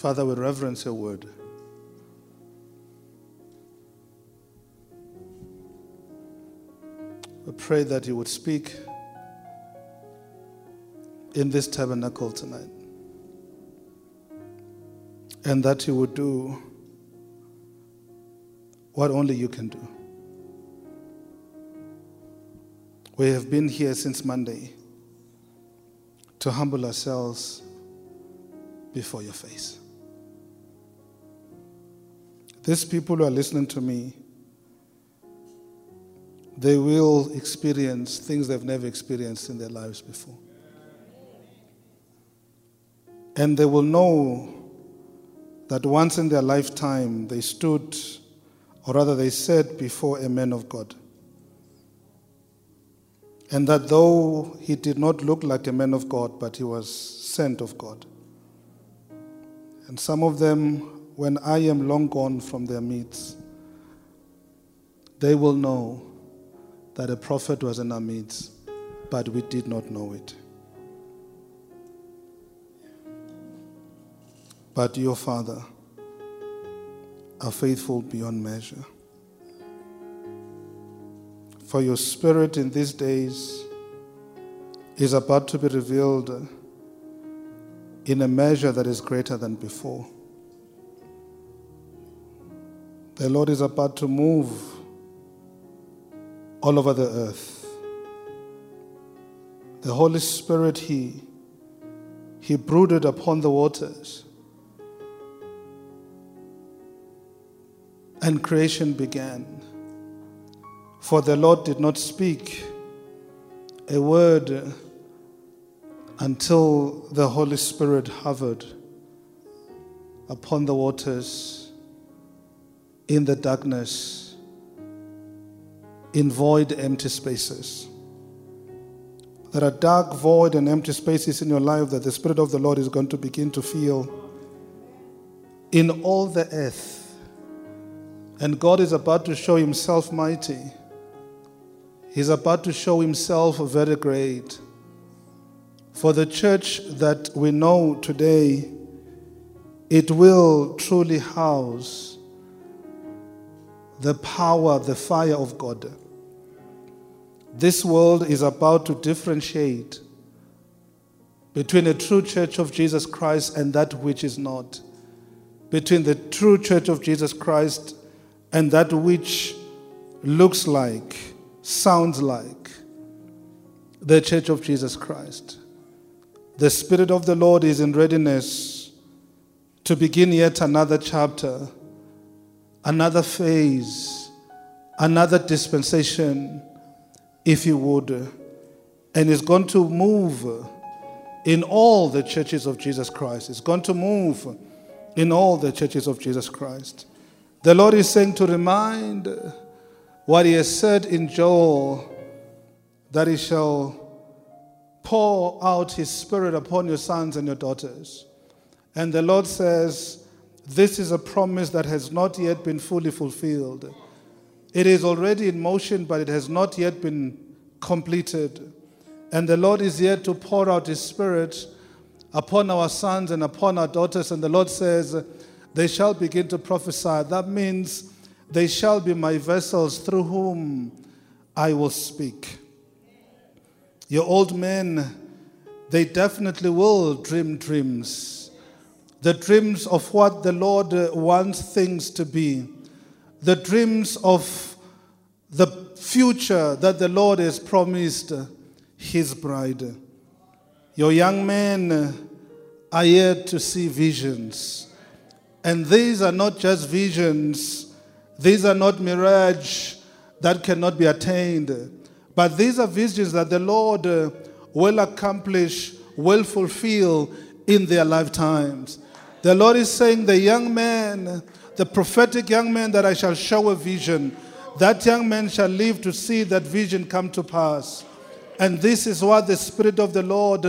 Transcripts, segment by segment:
Father, we reverence your word. We pray that you would speak in this tabernacle tonight, and that you would do what only you can do. We have been here since Monday to humble ourselves before your face. These people who are listening to me, they will experience things they've never experienced in their lives before. And they will know that once in their lifetime they stood, or rather they sat before a man of God. And that though he did not look like a man of God, but he was sent of God. And some of them, when I am long gone from their midst, they will know that a prophet was in our midst, but we did not know it. But your Father are faithful beyond measure. For your Spirit in these days is about to be revealed in a measure that is greater than before. The Lord is about to move all over the earth. The Holy Spirit, He brooded upon the waters. And creation began. For the Lord did not speak a word until the Holy Spirit hovered upon the waters in the darkness, in void, empty spaces. There are dark, void, and empty spaces in your life that the Spirit of the Lord is going to begin to fill in all the earth. And God is about to show himself mighty. He's about to show himself very great. For the church that we know today, it will truly house the power, the fire of God. This world is about to differentiate between a true church of Jesus Christ and that which is not. Between the true church of Jesus Christ and that which looks like, sounds like the church of Jesus Christ. The Spirit of the Lord is in readiness to begin yet another chapter, another phase, another dispensation, if you would, and is going to move in all the churches of Jesus Christ. It's going to move in all the churches of Jesus Christ. The Lord is saying to remind what he has said in Joel, that he shall pour out his Spirit upon your sons and your daughters. And the Lord says, this is a promise that has not yet been fully fulfilled. It is already in motion, but it has not yet been completed. And the Lord is yet to pour out his Spirit upon our sons and upon our daughters. And the Lord says, they shall begin to prophesy. That means they shall be my vessels through whom I will speak. Your old men, they definitely will dream dreams. The dreams of what the Lord wants things to be. The dreams of the future that the Lord has promised his bride. Your young men are yet to see visions. And these are not just visions. These are not mirage that cannot be attained. But these are visions that the Lord will accomplish, will fulfill in their lifetimes. The Lord is saying, the young man, the prophetic young man that I shall show a vision, that young man shall live to see that vision come to pass. And this is what the Spirit of the Lord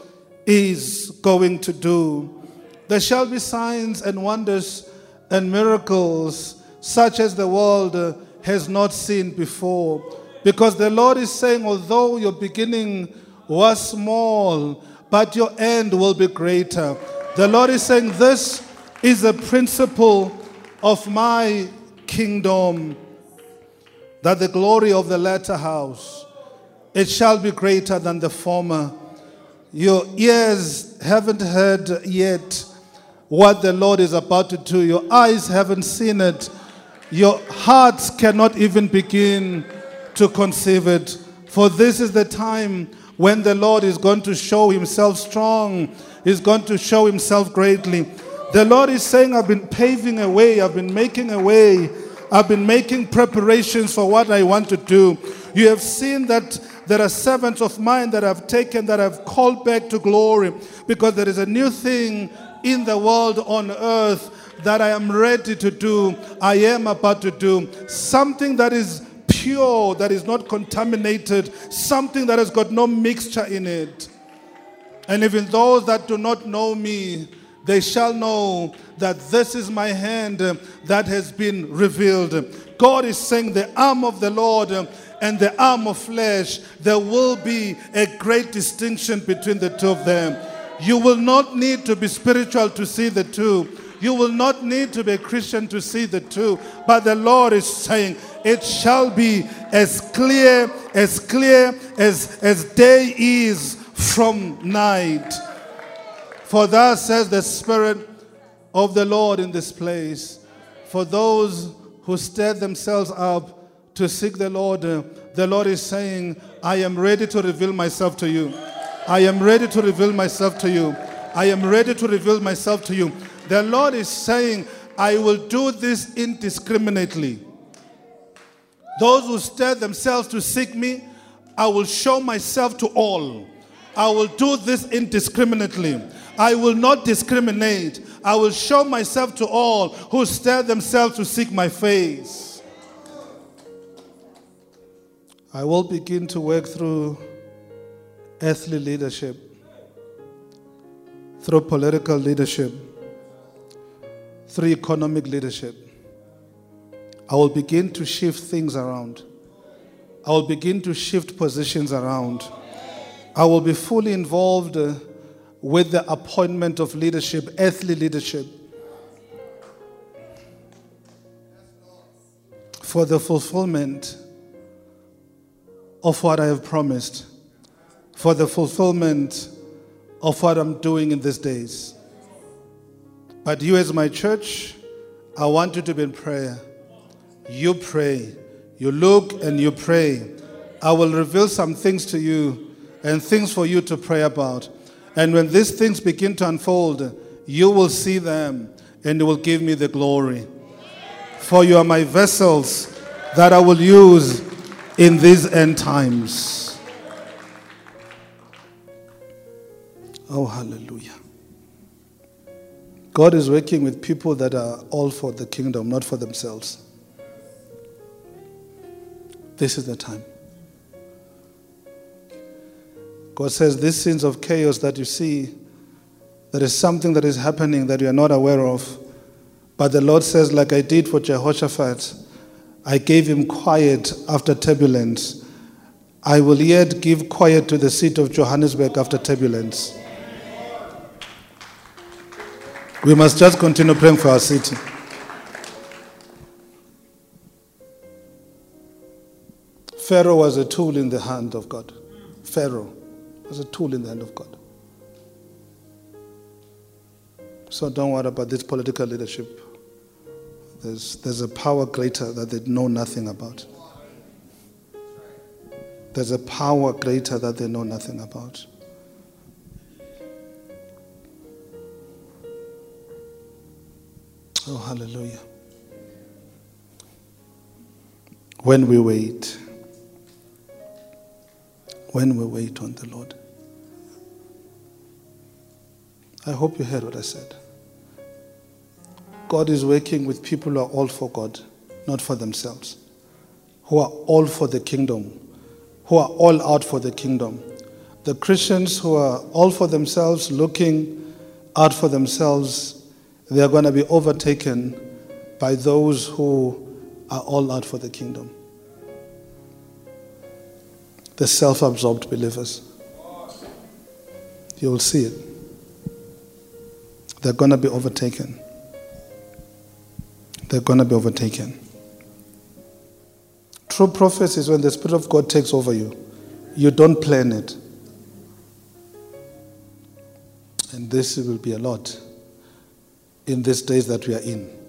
is going to do. There shall be signs and wonders and miracles such as the world has not seen before. Because the Lord is saying, although your beginning was small, but your end will be greater. The Lord is saying, this is a principle of my kingdom, that the glory of the latter house, it shall be greater than the former. Your ears haven't heard yet what the Lord is about to do. Your eyes haven't seen it. Your hearts cannot even begin to conceive it. For this is the time when the Lord is going to show himself strong. He's going to show himself greatly. The Lord is saying, I've been paving a way. I've been making a way. I've been making preparations for what I want to do. You have seen that there are servants of mine that I've taken, that I've called back to glory, because there is a new thing in the world on earth that I am ready to do. I am about to do something that is pure, that is not contaminated, something that has got no mixture in it. And even those that do not know me, they shall know that this is my hand that has been revealed. God is saying the arm of the Lord and the arm of flesh, there will be a great distinction between the two of them. You will not need to be spiritual to see the two. You will not need to be a Christian to see the two. But the Lord is saying, it shall be as clear as day is from night. For thus says the Spirit of the Lord in this place. For those who stir themselves up to seek the Lord is saying, I am ready to reveal myself to you. I am ready to reveal myself to you. I am ready to reveal myself to you. The Lord is saying, I will do this indiscriminately. Those who stir themselves to seek me, I will show myself to all. I will do this indiscriminately. I will not discriminate. I will show myself to all who stir themselves to seek my face. I will begin to work through earthly leadership, through political leadership, through economic leadership. I will begin to shift things around. I will begin to shift positions around. I will be fully involved with the appointment of leadership, earthly leadership, for the fulfillment of what I have promised, for the fulfillment of what I'm doing in these days. But you as my church, I want you to be in prayer. You pray. You look and you pray. I will reveal some things to you and things for you to pray about. And when these things begin to unfold, you will see them and you will give me the glory. For you are my vessels that I will use in these end times. Oh, hallelujah. God is working with people that are all for the kingdom, not for themselves. This is the time. God says, these scenes of chaos that you see, there is something that is happening that you are not aware of. But the Lord says, like I did for Jehoshaphat, I gave him quiet after turbulence. I will yet give quiet to the city of Johannesburg after turbulence. We must just continue praying for our city. Pharaoh was a tool in the hand of God. Pharaoh was a tool in the hand of God. So don't worry about this political leadership. There's a power greater that they know nothing about. There's a power greater that they know nothing about. Oh, hallelujah. When we wait on the Lord. I hope you heard what I said. God is working with people who are all for God, not for themselves. Who are all for the kingdom. Who are all out for the kingdom. The Christians who are all for themselves, looking out for themselves, they are going to be overtaken by those who are all out for the kingdom. The self-absorbed believers. You will see it. They're going to be overtaken. they're going to be overtaken. True prophecy is when the Spirit of God takes over you. You don't plan it. And this will be a lot in these days that we are in.